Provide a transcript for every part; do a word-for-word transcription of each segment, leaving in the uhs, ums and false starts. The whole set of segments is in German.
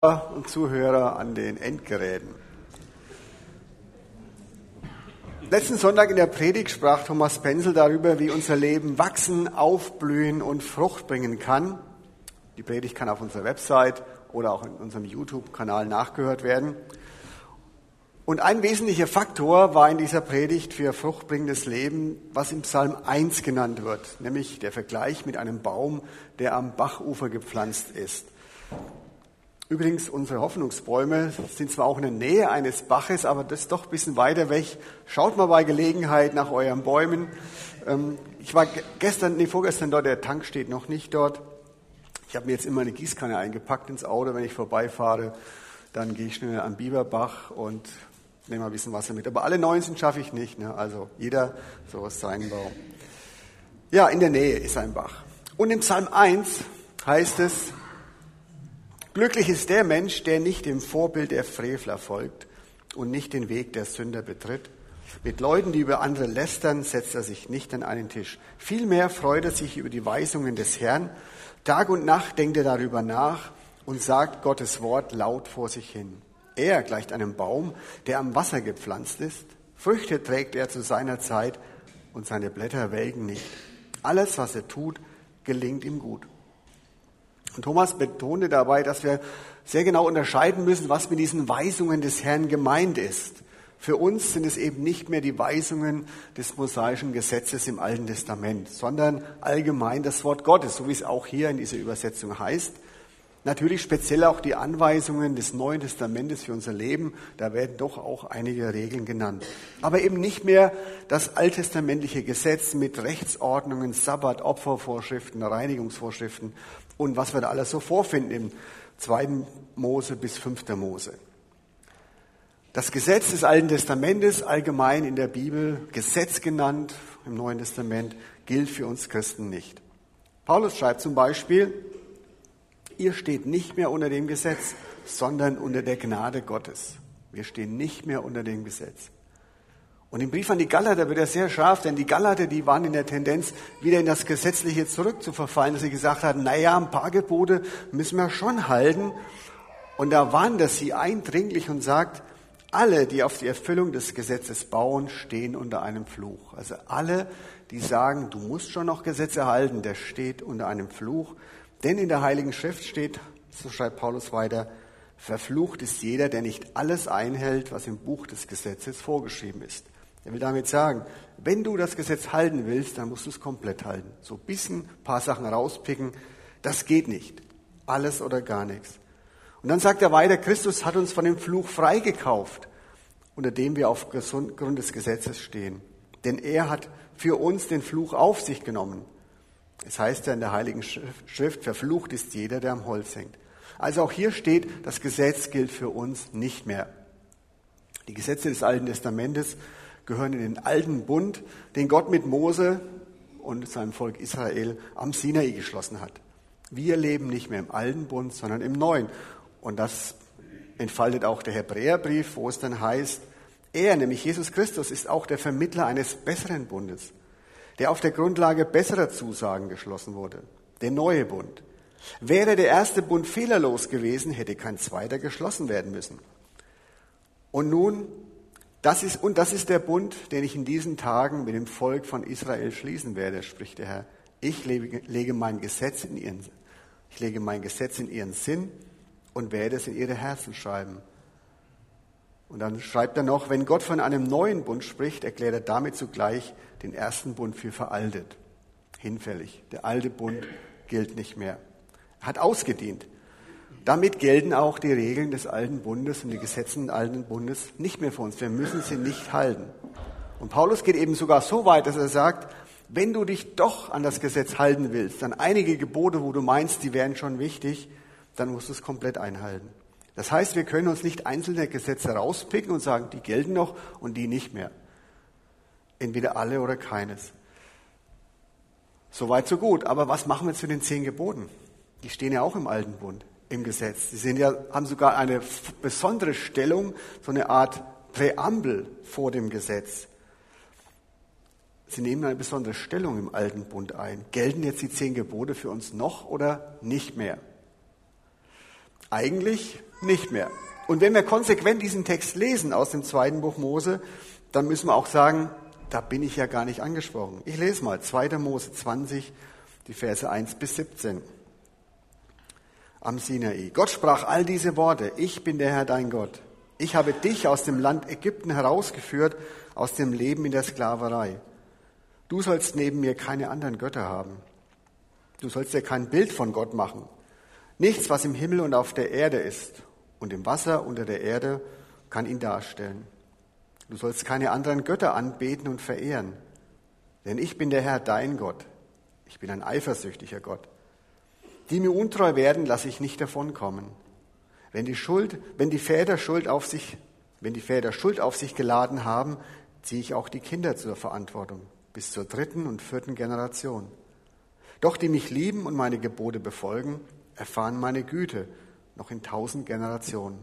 Und Zuhörer an den Endgeräten. Letzten Sonntag in der Predigt sprach Thomas Penzel darüber, wie unser Leben wachsen, aufblühen und Frucht bringen kann. Die Predigt kann auf unserer Website oder auch in unserem YouTube-Kanal nachgehört werden. Und ein wesentlicher Faktor war in dieser Predigt für fruchtbringendes Leben, was im Psalm eins genannt wird, nämlich der Vergleich mit einem Baum, der am Bachufer gepflanzt ist. Übrigens, unsere Hoffnungsbäume sind zwar auch in der Nähe eines Baches, aber das ist doch ein bisschen weiter weg. Schaut mal bei Gelegenheit nach euren Bäumen. Ich war gestern, nee, vorgestern dort, der Tank steht noch nicht dort. Ich habe mir jetzt immer eine Gießkanne eingepackt ins Auto, wenn ich vorbeifahre. Dann gehe ich schnell am Biberbach und nehme mal ein bisschen Wasser mit. Aber alle neunzehn schaffe ich nicht, ne? Also jeder so ist sein Baum. Ja, in der Nähe ist ein Bach. Und im Psalm eins heißt es: Glücklich ist der Mensch, der nicht dem Vorbild der Frevler folgt und nicht den Weg der Sünder betritt. Mit Leuten, die über andere lästern, setzt er sich nicht an einen Tisch. Vielmehr freut er sich über die Weisungen des Herrn. Tag und Nacht denkt er darüber nach und sagt Gottes Wort laut vor sich hin. Er gleicht einem Baum, der am Wasser gepflanzt ist. Früchte trägt er zu seiner Zeit und seine Blätter welken nicht. Alles, was er tut, gelingt ihm gut. Und Thomas betonte dabei, dass wir sehr genau unterscheiden müssen, was mit diesen Weisungen des Herrn gemeint ist. Für uns sind es eben nicht mehr die Weisungen des mosaischen Gesetzes im Alten Testament, sondern allgemein das Wort Gottes, so wie es auch hier in dieser Übersetzung heißt. Natürlich speziell auch die Anweisungen des Neuen Testamentes für unser Leben, da werden doch auch einige Regeln genannt. Aber eben nicht mehr das alttestamentliche Gesetz mit Rechtsordnungen, Sabbat, Opfervorschriften, Reinigungsvorschriften und was wir da alles so vorfinden im zweiten Mose bis fünften Mose. Das Gesetz des Alten Testamentes, allgemein in der Bibel Gesetz genannt, im Neuen Testament, gilt für uns Christen nicht. Paulus schreibt zum Beispiel: Ihr steht nicht mehr unter dem Gesetz, sondern unter der Gnade Gottes. Wir stehen nicht mehr unter dem Gesetz. Und im Brief an die Galater wird er sehr scharf, denn die Galater, die waren in der Tendenz, wieder in das Gesetzliche zurückzuverfallen, dass sie gesagt hatten, naja, ein paar Gebote müssen wir schon halten. Und da warnt er sie eindringlich und sagt, alle, die auf die Erfüllung des Gesetzes bauen, stehen unter einem Fluch. Also alle, die sagen, du musst schon noch Gesetze halten, der steht unter einem Fluch. Denn in der Heiligen Schrift steht, so schreibt Paulus weiter, verflucht ist jeder, der nicht alles einhält, was im Buch des Gesetzes vorgeschrieben ist. Er will damit sagen, wenn du das Gesetz halten willst, dann musst du es komplett halten. So ein bisschen, ein paar Sachen rauspicken, das geht nicht. Alles oder gar nichts. Und dann sagt er weiter, Christus hat uns von dem Fluch freigekauft, unter dem wir aufgrund des Gesetzes stehen. Denn er hat für uns den Fluch auf sich genommen. Es heißt ja in der Heiligen Schrift, verflucht ist jeder, der am Holz hängt. Also auch hier steht, das Gesetz gilt für uns nicht mehr. Die Gesetze des Alten Testamentes gehören in den alten Bund, den Gott mit Mose und seinem Volk Israel am Sinai geschlossen hat. Wir leben nicht mehr im alten Bund, sondern im neuen. Und das entfaltet auch der Hebräerbrief, wo es dann heißt, er, nämlich Jesus Christus, ist auch der Vermittler eines besseren Bundes, der auf der Grundlage besserer Zusagen geschlossen wurde, der neue Bund. Wäre der erste Bund fehlerlos gewesen, hätte kein zweiter geschlossen werden müssen. Und nun, das ist, und das ist der Bund, den ich in diesen Tagen mit dem Volk von Israel schließen werde, spricht der Herr. Ich lege, lege mein Gesetz in ihren, ich lege mein Gesetz in ihren Sinn und werde es in ihre Herzen schreiben. Und dann schreibt er noch, wenn Gott von einem neuen Bund spricht, erklärt er damit zugleich den ersten Bund für veraltet, hinfällig. Der alte Bund gilt nicht mehr. Er hat ausgedient. Damit gelten auch die Regeln des alten Bundes und die Gesetze des alten Bundes nicht mehr für uns. Wir müssen sie nicht halten. Und Paulus geht eben sogar so weit, dass er sagt, wenn du dich doch an das Gesetz halten willst, dann einige Gebote, wo du meinst, die wären schon wichtig, dann musst du es komplett einhalten. Das heißt, wir können uns nicht einzelne Gesetze rauspicken und sagen, die gelten noch und die nicht mehr. Entweder alle oder keines. Soweit, so gut. Aber was machen wir zu den zehn Geboten? Die stehen ja auch im Alten Bund, im Gesetz. Sie sind ja, haben sogar eine besondere Stellung, so eine Art Präambel vor dem Gesetz. Sie nehmen eine besondere Stellung im Alten Bund ein. Gelten jetzt die zehn Gebote für uns noch oder nicht mehr? Eigentlich nicht mehr. Und wenn wir konsequent diesen Text lesen aus dem zweiten Buch Mose, dann müssen wir auch sagen, da bin ich ja gar nicht angesprochen. Ich lese mal zweiter Mose zwanzig, die Verse eins bis siebzehn. Am Sinai. Gott sprach all diese Worte. Ich bin der Herr, dein Gott. Ich habe dich aus dem Land Ägypten herausgeführt, aus dem Leben in der Sklaverei. Du sollst neben mir keine anderen Götter haben. Du sollst dir kein Bild von Gott machen. Nichts, was im Himmel und auf der Erde ist und im Wasser unter der Erde, kann ihn darstellen. Du sollst keine anderen Götter anbeten und verehren. Denn ich bin der Herr, dein Gott. Ich bin ein eifersüchtiger Gott. Die mir untreu werden, lasse ich nicht davonkommen. Wenn die Schuld, wenn die Väter Schuld auf sich, wenn die Väter Schuld auf sich geladen haben, ziehe ich auch die Kinder zur Verantwortung, bis zur dritten und vierten Generation. Doch die mich lieben und meine Gebote befolgen, erfahren meine Güte noch in tausend Generationen.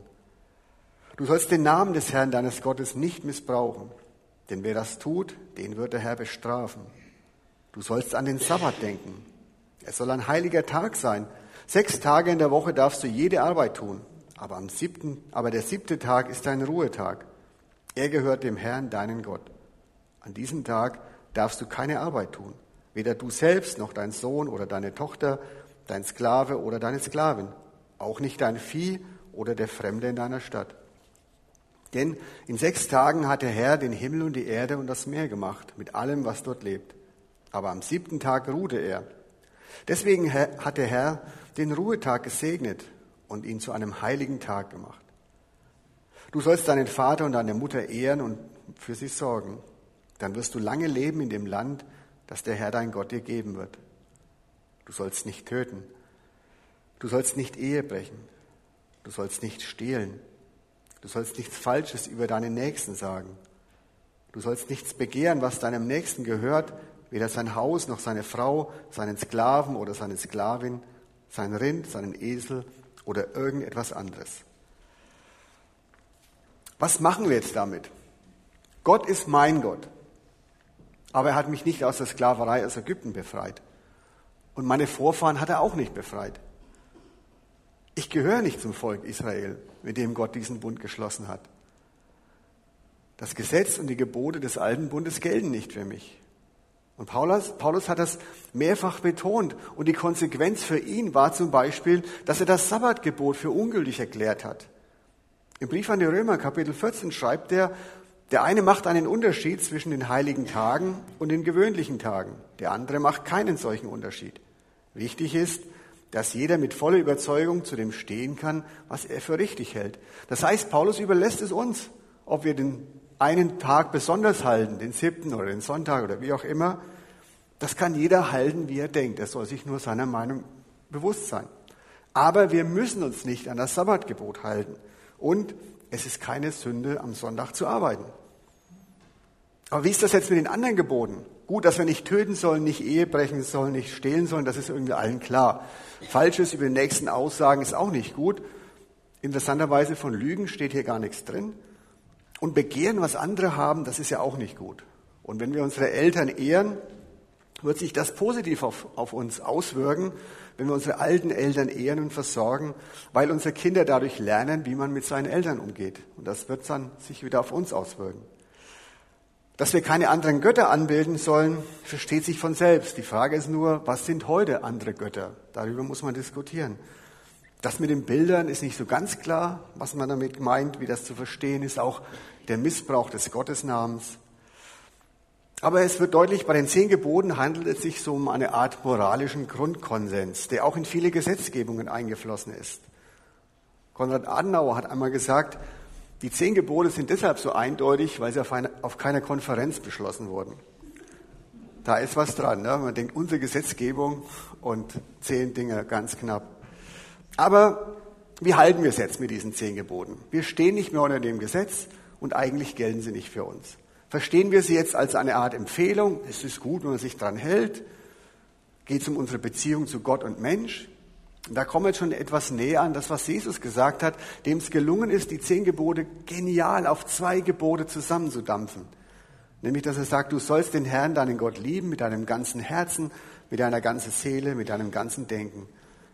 Du sollst den Namen des Herrn deines Gottes nicht missbrauchen, denn wer das tut, den wird der Herr bestrafen. Du sollst an den Sabbat denken. Es soll ein heiliger Tag sein. Sechs Tage in der Woche darfst du jede Arbeit tun, aber am siebten, aber der siebte Tag ist dein Ruhetag. Er gehört dem Herrn, deinen Gott. An diesem Tag darfst du keine Arbeit tun, weder du selbst noch dein Sohn oder deine Tochter, dein Sklave oder deine Sklavin, auch nicht dein Vieh oder der Fremde in deiner Stadt. Denn in sechs Tagen hat der Herr den Himmel und die Erde und das Meer gemacht, mit allem, was dort lebt. Aber am siebten Tag ruhte er. Deswegen hat der Herr den Ruhetag gesegnet und ihn zu einem heiligen Tag gemacht. Du sollst deinen Vater und deine Mutter ehren und für sie sorgen. Dann wirst du lange leben in dem Land, das der Herr dein Gott dir geben wird. Du sollst nicht töten. Du sollst nicht Ehe brechen. Du sollst nicht stehlen. Du sollst nichts Falsches über deinen Nächsten sagen. Du sollst nichts begehren, was deinem Nächsten gehört, weder sein Haus noch seine Frau, seinen Sklaven oder seine Sklavin, sein Rind, seinen Esel oder irgendetwas anderes. Was machen wir jetzt damit? Gott ist mein Gott, aber er hat mich nicht aus der Sklaverei aus Ägypten befreit. Und meine Vorfahren hat er auch nicht befreit. Ich gehöre nicht zum Volk Israel, mit dem Gott diesen Bund geschlossen hat. Das Gesetz und die Gebote des alten Bundes gelten nicht für mich. Und Paulus, Paulus hat das mehrfach betont. Und die Konsequenz für ihn war zum Beispiel, dass er das Sabbatgebot für ungültig erklärt hat. Im Brief an die Römer, Kapitel vierzehn, schreibt er, der eine macht einen Unterschied zwischen den heiligen Tagen und den gewöhnlichen Tagen. Der andere macht keinen solchen Unterschied. Wichtig ist, dass jeder mit voller Überzeugung zu dem stehen kann, was er für richtig hält. Das heißt, Paulus überlässt es uns, ob wir den einen Tag besonders halten, den siebten oder den Sonntag oder wie auch immer. Das kann jeder halten, wie er denkt. Er soll sich nur seiner Meinung bewusst sein. Aber wir müssen uns nicht an das Sabbatgebot halten. Und es ist keine Sünde, am Sonntag zu arbeiten. Aber wie ist das jetzt mit den anderen Geboten? Gut, dass wir nicht töten sollen, nicht Ehe brechen sollen, nicht stehlen sollen, das ist irgendwie allen klar. Falsches über den Nächsten aussagen ist auch nicht gut. Interessanterweise von Lügen steht hier gar nichts drin. Und begehren, was andere haben, das ist ja auch nicht gut. Und wenn wir unsere Eltern ehren, wird sich das positiv auf, auf uns auswirken, wenn wir unsere alten Eltern ehren und versorgen, weil unsere Kinder dadurch lernen, wie man mit seinen Eltern umgeht. Und das wird dann sich wieder auf uns auswirken. Dass wir keine anderen Götter anbilden sollen, versteht sich von selbst. Die Frage ist nur, was sind heute andere Götter? Darüber muss man diskutieren. Das mit den Bildern ist nicht so ganz klar, was man damit meint, wie das zu verstehen ist, auch der Missbrauch des Gottesnamens. Aber es wird deutlich, bei den zehn Geboten handelt es sich so um eine Art moralischen Grundkonsens, der auch in viele Gesetzgebungen eingeflossen ist. Konrad Adenauer hat einmal gesagt, die zehn Gebote sind deshalb so eindeutig, weil sie auf, eine, auf keiner Konferenz beschlossen wurden. Da ist was dran, ne? Man denkt, unsere Gesetzgebung und zehn Dinge ganz knapp. Aber wie halten wir es jetzt mit diesen zehn Geboten? Wir stehen nicht mehr unter dem Gesetz und eigentlich gelten sie nicht für uns. Verstehen wir sie jetzt als eine Art Empfehlung? Es ist gut, wenn man sich dran hält. Geht es um unsere Beziehung zu Gott und Mensch? Und da kommen wir jetzt schon etwas näher an das, was Jesus gesagt hat, dem es gelungen ist, die zehn Gebote genial auf zwei Gebote zusammenzudampfen. Nämlich, dass er sagt, du sollst den Herrn, deinen Gott, lieben mit deinem ganzen Herzen, mit deiner ganzen Seele, mit deinem ganzen Denken.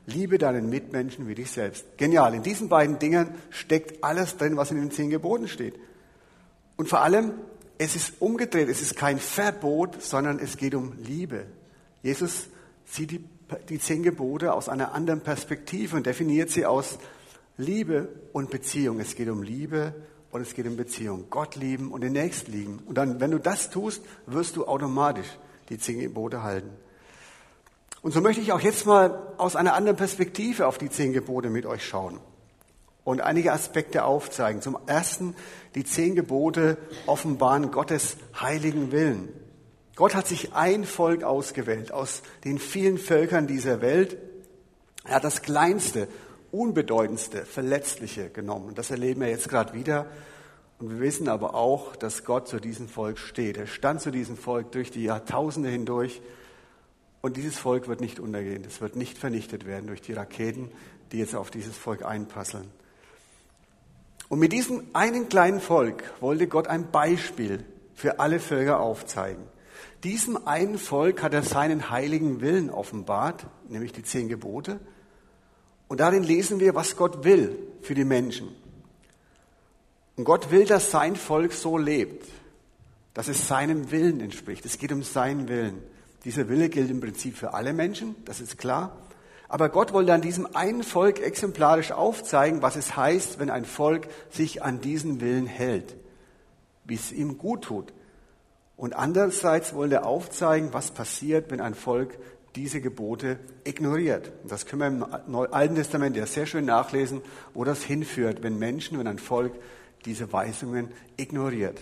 Liebe deinen Mitmenschen wie dich selbst. Genial. In diesen beiden Dingen steckt alles drin, was in den zehn Geboten steht. Und vor allem, es ist umgedreht. Es ist kein Verbot, sondern es geht um Liebe. Jesus sieht die, die zehn Gebote aus einer anderen Perspektive und definiert sie aus Liebe und Beziehung. Es geht um Liebe und es geht um Beziehung. Gott lieben und den Nächsten lieben. Und dann, wenn du das tust, wirst du automatisch die zehn Gebote halten. Und so möchte ich auch jetzt mal aus einer anderen Perspektive auf die zehn Gebote mit euch schauen und einige Aspekte aufzeigen. Zum Ersten, die zehn Gebote offenbaren Gottes heiligen Willen. Gott hat sich ein Volk ausgewählt aus den vielen Völkern dieser Welt. Er hat das kleinste, unbedeutendste, verletzliche genommen. Und das erleben wir jetzt gerade wieder. Und wir wissen aber auch, dass Gott zu diesem Volk steht. Er stand zu diesem Volk durch die Jahrtausende hindurch. Und dieses Volk wird nicht untergehen. Es wird nicht vernichtet werden durch die Raketen, die jetzt auf dieses Volk einprasseln. Und mit diesem einen kleinen Volk wollte Gott ein Beispiel für alle Völker aufzeigen. Diesem einen Volk hat er seinen heiligen Willen offenbart, nämlich die zehn Gebote. Und darin lesen wir, was Gott will für die Menschen. Und Gott will, dass sein Volk so lebt, dass es seinem Willen entspricht. Es geht um seinen Willen. Dieser Wille gilt im Prinzip für alle Menschen, das ist klar. Aber Gott wollte an diesem einen Volk exemplarisch aufzeigen, was es heißt, wenn ein Volk sich an diesen Willen hält, wie es ihm gut tut. Und andererseits wollte er aufzeigen, was passiert, wenn ein Volk diese Gebote ignoriert. Und das können wir im Alten Testament ja sehr schön nachlesen, wo das hinführt, wenn Menschen, wenn ein Volk diese Weisungen ignoriert.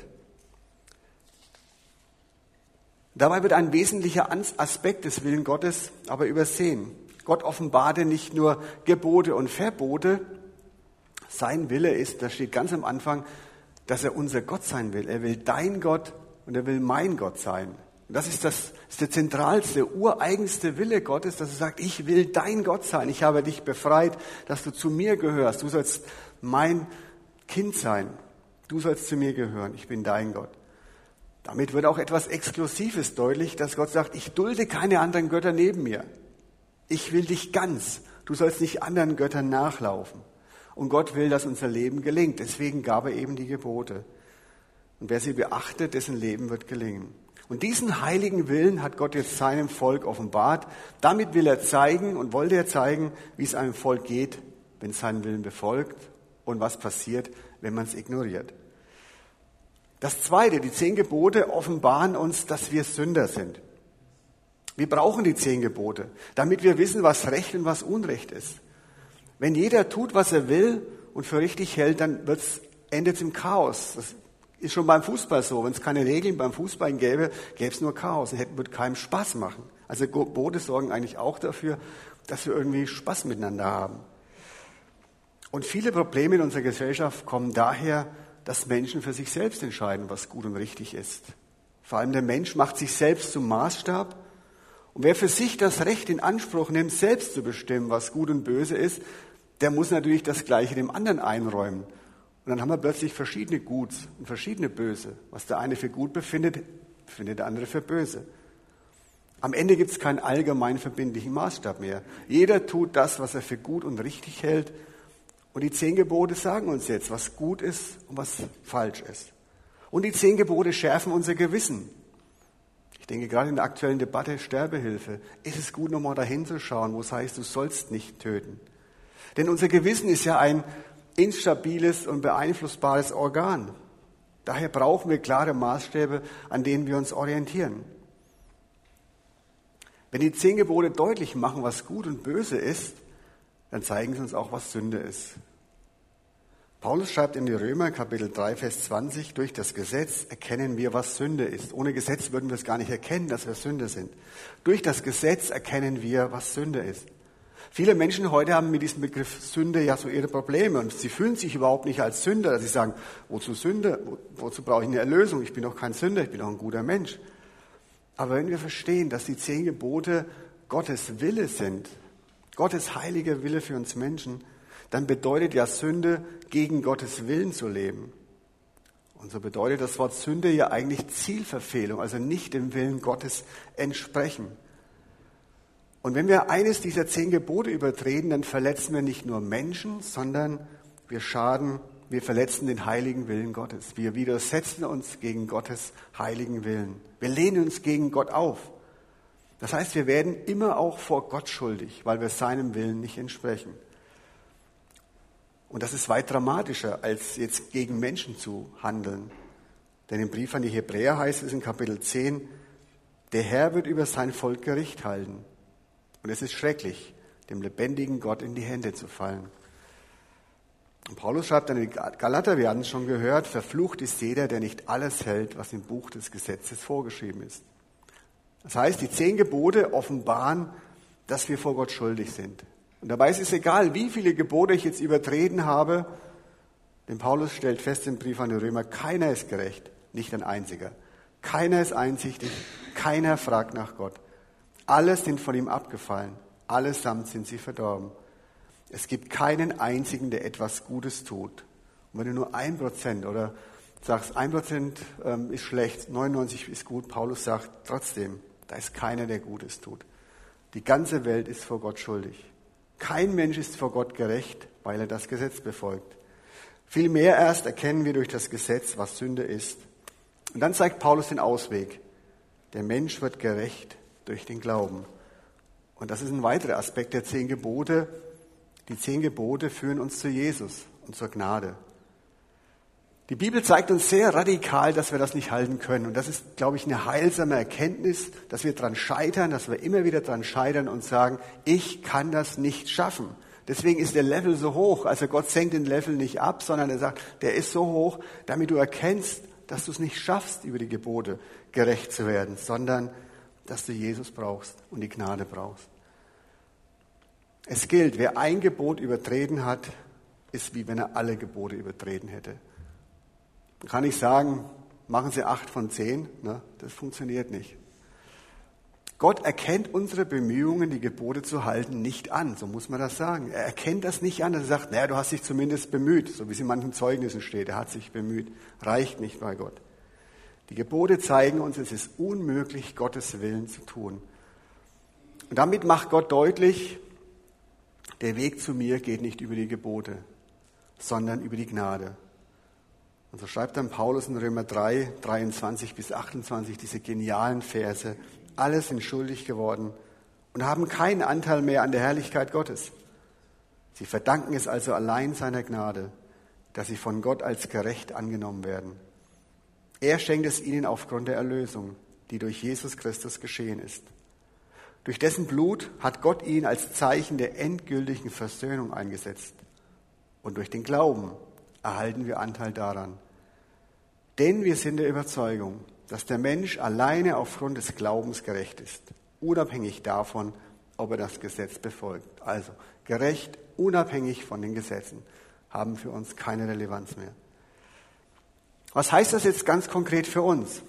Dabei wird ein wesentlicher Aspekt des Willens Gottes aber übersehen. Gott offenbarte nicht nur Gebote und Verbote. Sein Wille ist, das steht ganz am Anfang, dass er unser Gott sein will. Er will dein Gott und er will mein Gott sein. Und das ist, das ist der zentralste, ureigenste Wille Gottes, dass er sagt, ich will dein Gott sein. Ich habe dich befreit, dass du zu mir gehörst. Du sollst mein Kind sein. Du sollst zu mir gehören. Ich bin dein Gott. Damit wird auch etwas Exklusives deutlich, dass Gott sagt, ich dulde keine anderen Götter neben mir. Ich will dich ganz. Du sollst nicht anderen Göttern nachlaufen. Und Gott will, dass unser Leben gelingt. Deswegen gab er eben die Gebote. Und wer sie beachtet, dessen Leben wird gelingen. Und diesen heiligen Willen hat Gott jetzt seinem Volk offenbart. Damit will er zeigen und wollte er zeigen, wie es einem Volk geht, wenn es seinen Willen befolgt und was passiert, wenn man es ignoriert. Das Zweite, die zehn Gebote offenbaren uns, dass wir Sünder sind. Wir brauchen die zehn Gebote, damit wir wissen, was Recht und was Unrecht ist. Wenn jeder tut, was er will und für richtig hält, dann endet es im Chaos. Das ist schon beim Fußball so. Wenn es keine Regeln beim Fußball gäbe, gäbe es nur Chaos. Es würde keinem Spaß machen. Also Gebote sorgen eigentlich auch dafür, dass wir irgendwie Spaß miteinander haben. Und viele Probleme in unserer Gesellschaft kommen daher, dass Menschen für sich selbst entscheiden, was gut und richtig ist. Vor allem der Mensch macht sich selbst zum Maßstab. Und wer für sich das Recht in Anspruch nimmt, selbst zu bestimmen, was gut und böse ist, der muss natürlich das Gleiche dem anderen einräumen. Und dann haben wir plötzlich verschiedene Guts und verschiedene Böse. Was der eine für gut befindet, befindet der andere für böse. Am Ende gibt es keinen allgemein verbindlichen Maßstab mehr. Jeder tut das, was er für gut und richtig hält. Und die zehn Gebote sagen uns jetzt, was gut ist und was falsch ist. Und die zehn Gebote schärfen unser Gewissen. Ich denke, gerade in der aktuellen Debatte Sterbehilfe ist es gut, nochmal dahin zu schauen, wo es heißt, du sollst nicht töten. Denn unser Gewissen ist ja ein instabiles und beeinflussbares Organ. Daher brauchen wir klare Maßstäbe, an denen wir uns orientieren. Wenn die zehn Gebote deutlich machen, was gut und böse ist, dann zeigen sie uns auch, was Sünde ist. Paulus schreibt in die Römer, Kapitel drei, Vers zwanzig, durch das Gesetz erkennen wir, was Sünde ist. Ohne Gesetz würden wir es gar nicht erkennen, dass wir Sünde sind. Durch das Gesetz erkennen wir, was Sünde ist. Viele Menschen heute haben mit diesem Begriff Sünde ja so ihre Probleme und sie fühlen sich überhaupt nicht als Sünder. Sie sagen, wozu Sünde? Wo, wozu brauche ich eine Erlösung? Ich bin doch kein Sünder, ich bin doch ein guter Mensch. Aber wenn wir verstehen, dass die zehn Gebote Gottes Wille sind, Gottes heiliger Wille für uns Menschen, dann bedeutet ja Sünde, gegen Gottes Willen zu leben. Und so bedeutet das Wort Sünde ja eigentlich Zielverfehlung, also nicht dem Willen Gottes entsprechen. Und wenn wir eines dieser zehn Gebote übertreten, dann verletzen wir nicht nur Menschen, sondern wir schaden, wir verletzen den heiligen Willen Gottes. Wir widersetzen uns gegen Gottes heiligen Willen. Wir lehnen uns gegen Gott auf. Das heißt, wir werden immer auch vor Gott schuldig, weil wir seinem Willen nicht entsprechen. Und das ist weit dramatischer, als jetzt gegen Menschen zu handeln. Denn im Brief an die Hebräer heißt es in Kapitel zehn, der Herr wird über sein Volk Gericht halten. Und es ist schrecklich, dem lebendigen Gott in die Hände zu fallen. Und Paulus schreibt an die Galater, wir hatten es schon gehört, verflucht ist jeder, der nicht alles hält, was im Buch des Gesetzes vorgeschrieben ist. Das heißt, die zehn Gebote offenbaren, dass wir vor Gott schuldig sind. Und dabei ist es egal, wie viele Gebote ich jetzt übertreten habe, denn Paulus stellt fest im Brief an die Römer, keiner ist gerecht, nicht ein einziger. Keiner ist einsichtig, keiner fragt nach Gott. Alle sind von ihm abgefallen, allesamt sind sie verdorben. Es gibt keinen einzigen, der etwas Gutes tut. Und wenn du nur ein Prozent oder sagst, ein Prozent ist schlecht, neunundneunzig ist gut, Paulus sagt trotzdem, da ist keiner, der Gutes tut. Die ganze Welt ist vor Gott schuldig. Kein Mensch ist vor Gott gerecht, weil er das Gesetz befolgt. Vielmehr erst erkennen wir durch das Gesetz, was Sünde ist. Und dann zeigt Paulus den Ausweg. Der Mensch wird gerecht durch den Glauben. Und das ist ein weiterer Aspekt der zehn Gebote. Die zehn Gebote führen uns zu Jesus und zur Gnade. Die Bibel zeigt uns sehr radikal, dass wir das nicht halten können. Und das ist, glaube ich, eine heilsame Erkenntnis, dass wir dran scheitern, dass wir immer wieder dran scheitern und sagen, ich kann das nicht schaffen. Deswegen ist der Level so hoch. Also Gott senkt den Level nicht ab, sondern er sagt, der ist so hoch, damit du erkennst, dass du es nicht schaffst, über die Gebote gerecht zu werden, sondern dass du Jesus brauchst und die Gnade brauchst. Es gilt, wer ein Gebot übertreten hat, ist wie wenn er alle Gebote übertreten hätte. Man kann nicht sagen, machen Sie acht von zehn, ne? Das funktioniert nicht. Gott erkennt unsere Bemühungen, die Gebote zu halten, nicht an, so muss man das sagen. Er erkennt das nicht an, er sagt, naja, du hast dich zumindest bemüht, so wie es in manchen Zeugnissen steht, er hat sich bemüht, reicht nicht bei Gott. Die Gebote zeigen uns, es ist unmöglich, Gottes Willen zu tun. Und damit macht Gott deutlich, der Weg zu mir geht nicht über die Gebote, sondern über die Gnade. Und so schreibt dann Paulus in Römer drei, dreiundzwanzig bis achtundzwanzig diese genialen Verse. Alle sind schuldig geworden und haben keinen Anteil mehr an der Herrlichkeit Gottes. Sie verdanken es also allein seiner Gnade, dass sie von Gott als gerecht angenommen werden. Er schenkt es ihnen aufgrund der Erlösung, die durch Jesus Christus geschehen ist. Durch dessen Blut hat Gott ihn als Zeichen der endgültigen Versöhnung eingesetzt. Und durch den Glauben erhalten wir Anteil daran. Denn wir sind der Überzeugung, dass der Mensch alleine aufgrund des Glaubens gerecht ist, unabhängig davon, ob er das Gesetz befolgt. Also gerecht, unabhängig von den Gesetzen, haben für uns keine Relevanz mehr. Was heißt das jetzt ganz konkret für uns?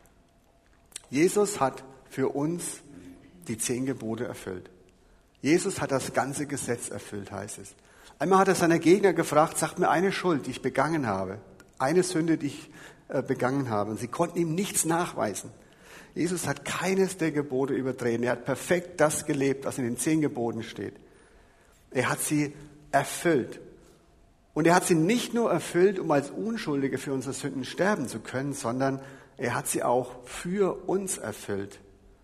Jesus hat für uns die zehn Gebote erfüllt. Jesus hat das ganze Gesetz erfüllt, heißt es. Einmal hat er seine Gegner gefragt, sagt mir eine Schuld, die ich begangen habe, eine Sünde, die ich äh, begangen habe. Und sie konnten ihm nichts nachweisen. Jesus hat keines der Gebote übertreten. Er hat perfekt das gelebt, was in den zehn Geboten steht. Er hat sie erfüllt. Und er hat sie nicht nur erfüllt, um als Unschuldige für unsere Sünden sterben zu können, sondern er hat sie auch für uns erfüllt.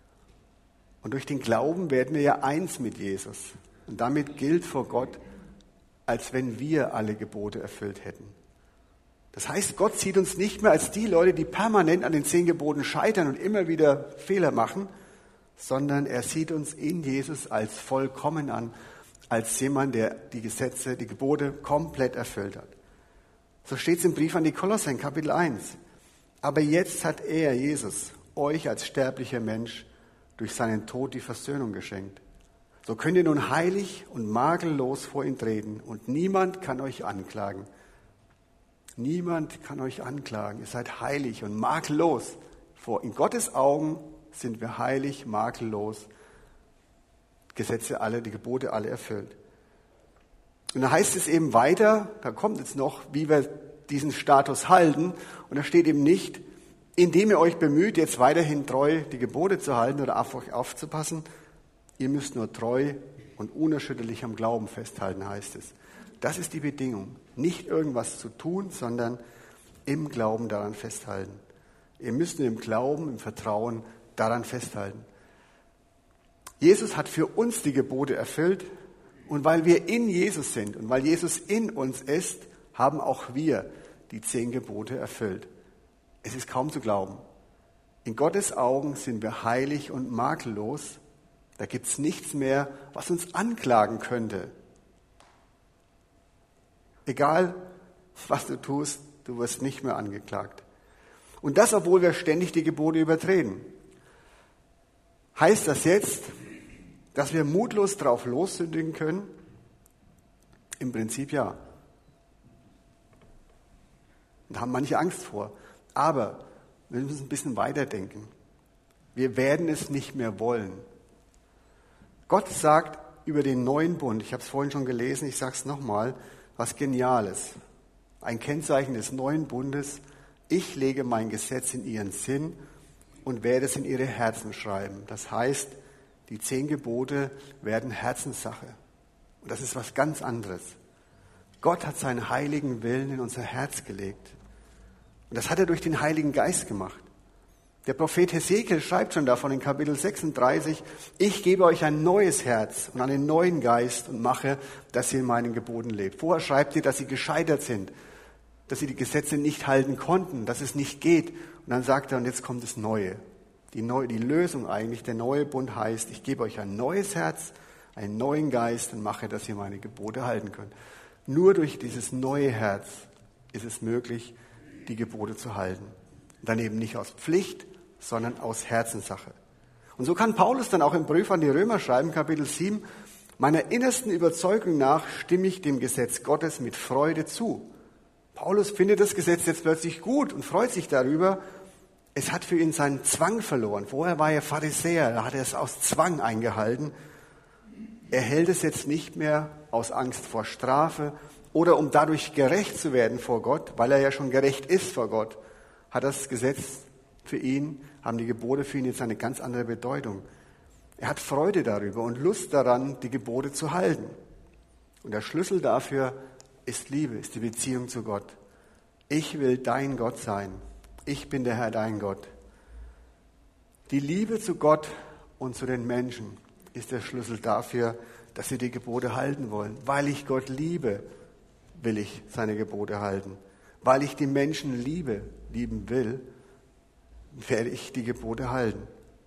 Und durch den Glauben werden wir ja eins mit Jesus. Und damit gilt vor Gott, als wenn wir alle Gebote erfüllt hätten. Das heißt, Gott sieht uns nicht mehr als die Leute, die permanent an den zehn Geboten scheitern und immer wieder Fehler machen, sondern er sieht uns in Jesus als vollkommen an, als jemand, der die Gesetze, die Gebote komplett erfüllt hat. So steht es im Brief an die Kolosser in Kapitel eins. Aber jetzt hat er, Jesus, euch als sterblicher Mensch durch seinen Tod die Versöhnung geschenkt. So könnt ihr nun heilig und makellos vor ihn treten und niemand kann euch anklagen. Niemand kann euch anklagen. Ihr seid heilig und makellos. In Gottes Augen sind wir heilig, makellos. Gesetze alle, die Gebote alle erfüllt. Und da heißt es eben weiter, da kommt jetzt noch, wie wir diesen Status halten. Und da steht eben nicht, indem ihr euch bemüht, jetzt weiterhin treu die Gebote zu halten oder auf euch aufzupassen, Ihr müsst nur treu und unerschütterlich am Glauben festhalten, heißt es. Das ist die Bedingung. Nicht irgendwas zu tun, sondern im Glauben daran festhalten. Ihr müsst nur im Glauben, im Vertrauen daran festhalten. Jesus hat für uns die Gebote erfüllt und weil wir in Jesus sind und weil Jesus in uns ist, haben auch wir die zehn Gebote erfüllt. Es ist kaum zu glauben. In Gottes Augen sind wir heilig und makellos. Da gibt es nichts mehr, was uns anklagen könnte. Egal, was du tust, du wirst nicht mehr angeklagt. Und das, obwohl wir ständig die Gebote übertreten. Heißt das jetzt, dass wir mutlos drauf lossündigen können? Im Prinzip ja. Da haben manche Angst vor. Aber wir müssen ein bisschen weiterdenken. Wir werden es nicht mehr wollen. Gott sagt über den neuen Bund, ich habe es vorhin schon gelesen, ich sage es nochmal, was Geniales. Ein Kennzeichen des neuen Bundes: Ich lege mein Gesetz in ihren Sinn und werde es in ihre Herzen schreiben. Das heißt, die zehn Gebote werden Herzenssache. Und das ist was ganz anderes. Gott hat seinen heiligen Willen in unser Herz gelegt. Und das hat er durch den Heiligen Geist gemacht. Der Prophet Hesekiel schreibt schon davon in Kapitel sechsunddreißig, ich gebe euch ein neues Herz und einen neuen Geist und mache, dass ihr in meinen Geboten lebt. Vorher schreibt ihr, dass sie gescheitert sind, dass sie die Gesetze nicht halten konnten, dass es nicht geht. Und dann sagt er, und jetzt kommt das Neue. Die, neue, die Lösung eigentlich, der neue Bund heißt, ich gebe euch ein neues Herz, einen neuen Geist und mache, dass ihr meine Gebote halten könnt. Nur durch dieses neue Herz ist es möglich, die Gebote zu halten. Dann eben nicht aus Pflicht, sondern aus Herzenssache. Und so kann Paulus dann auch im Brief an die Römer schreiben, Kapitel sieben, meiner innersten Überzeugung nach stimme ich dem Gesetz Gottes mit Freude zu. Paulus findet das Gesetz jetzt plötzlich gut und freut sich darüber. Es hat für ihn seinen Zwang verloren. Vorher war er Pharisäer, da hat er es aus Zwang eingehalten. Er hält es jetzt nicht mehr aus Angst vor Strafe oder um dadurch gerecht zu werden vor Gott, weil er ja schon gerecht ist vor Gott, hat das Gesetz für ihn, haben die Gebote für ihn jetzt eine ganz andere Bedeutung. Er hat Freude darüber und Lust daran, die Gebote zu halten. Und der Schlüssel dafür ist Liebe, ist die Beziehung zu Gott. Ich will dein Gott sein. Ich bin der Herr, dein Gott. Die Liebe zu Gott und zu den Menschen ist der Schlüssel dafür, dass sie die Gebote halten wollen. Weil ich Gott liebe, will ich seine Gebote halten. Weil ich die Menschen liebe, lieben will, werde ich die Gebote halten.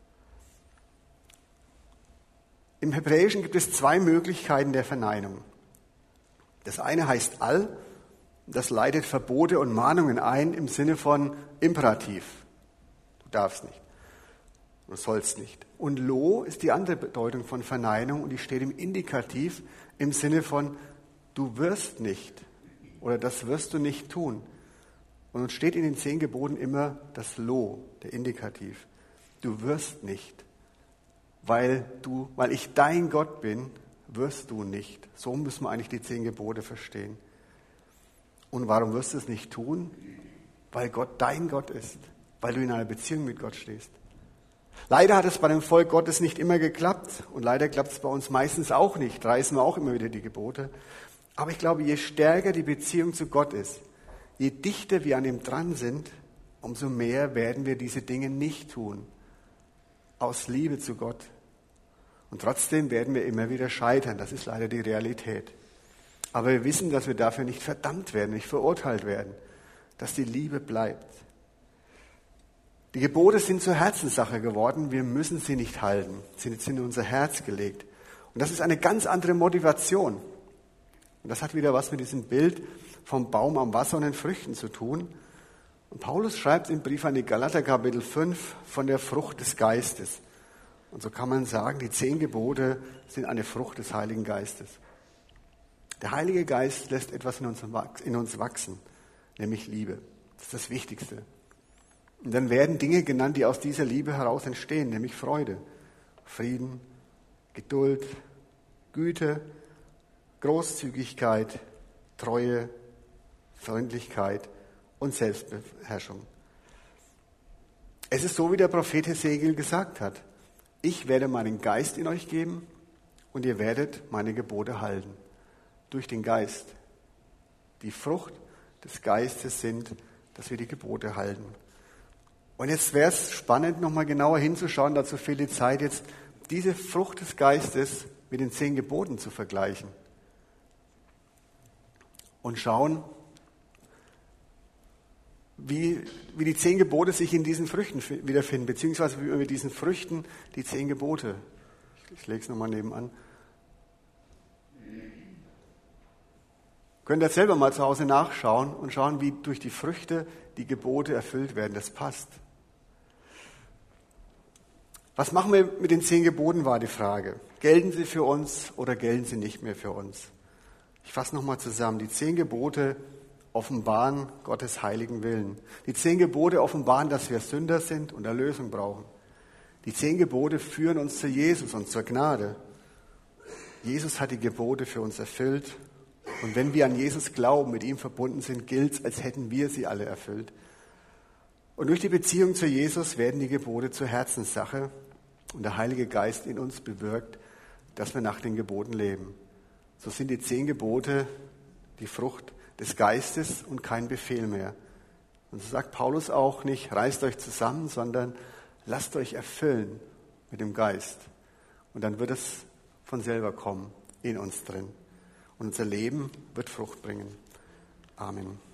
Im Hebräischen gibt es zwei Möglichkeiten der Verneinung. Das eine heißt all, das leitet Verbote und Mahnungen ein im Sinne von Imperativ. Du darfst nicht, du sollst nicht. Und lo ist die andere Bedeutung von Verneinung und die steht im Indikativ im Sinne von du wirst nicht oder das wirst du nicht tun. Und uns steht in den zehn Geboten immer das Lo, der Indikativ. Du wirst nicht, weil du, weil ich dein Gott bin, wirst du nicht. So müssen wir eigentlich die zehn Gebote verstehen. Und warum wirst du es nicht tun? Weil Gott dein Gott ist, weil du in einer Beziehung mit Gott stehst. Leider hat es bei dem Volk Gottes nicht immer geklappt und leider klappt es bei uns meistens auch nicht. Reißen wir auch immer wieder die Gebote. Aber ich glaube, je stärker die Beziehung zu Gott ist, je dichter wir an ihm dran sind, umso mehr werden wir diese Dinge nicht tun. Aus Liebe zu Gott. Und trotzdem werden wir immer wieder scheitern. Das ist leider die Realität. Aber wir wissen, dass wir dafür nicht verdammt werden, nicht verurteilt werden. Dass die Liebe bleibt. Die Gebote sind zur Herzenssache geworden. Wir müssen sie nicht halten. Sie sind in unser Herz gelegt. Und das ist eine ganz andere Motivation. Und das hat wieder was mit diesem Bild vom Baum am Wasser und den Früchten zu tun. Und Paulus schreibt im Brief an die Galater Kapitel fünf von der Frucht des Geistes. Und so kann man sagen, die zehn Gebote sind eine Frucht des Heiligen Geistes. Der Heilige Geist lässt etwas in uns, in uns wachsen, nämlich Liebe. Das ist das Wichtigste. Und dann werden Dinge genannt, die aus dieser Liebe heraus entstehen, nämlich Freude, Frieden, Geduld, Güte, Großzügigkeit, Treue, Freundlichkeit und Selbstbeherrschung. Es ist so, wie der Prophet Hesekiel gesagt hat. Ich werde meinen Geist in euch geben und ihr werdet meine Gebote halten. Durch den Geist. Die Frucht des Geistes sind, dass wir die Gebote halten. Und jetzt wäre es spannend, nochmal genauer hinzuschauen, dazu fehlt die Zeit jetzt, diese Frucht des Geistes mit den zehn Geboten zu vergleichen. Und schauen, wie, wie die zehn Gebote sich in diesen Früchten wiederfinden, beziehungsweise wie wir mit diesen Früchten die zehn Gebote. Ich, ich lege es nochmal nebenan. Könnt ihr selber mal zu Hause nachschauen und schauen, wie durch die Früchte die Gebote erfüllt werden. Das passt. Was machen wir mit den zehn Geboten, war die Frage. Gelten sie für uns oder gelten sie nicht mehr für uns? Ich fasse nochmal zusammen. Die zehn Gebote offenbaren Gottes heiligen Willen. Die zehn Gebote offenbaren, dass wir Sünder sind und Erlösung brauchen. Die zehn Gebote führen uns zu Jesus und zur Gnade. Jesus hat die Gebote für uns erfüllt. Und wenn wir an Jesus glauben, mit ihm verbunden sind, gilt es, als hätten wir sie alle erfüllt. Und durch die Beziehung zu Jesus werden die Gebote zur Herzenssache und der Heilige Geist in uns bewirkt, dass wir nach den Geboten leben. So sind die zehn Gebote die Frucht des Geistes und kein Befehl mehr. Und so sagt Paulus auch nicht, reißt euch zusammen, sondern lasst euch erfüllen mit dem Geist. Und dann wird es von selber kommen, in uns drin. Und unser Leben wird Frucht bringen. Amen.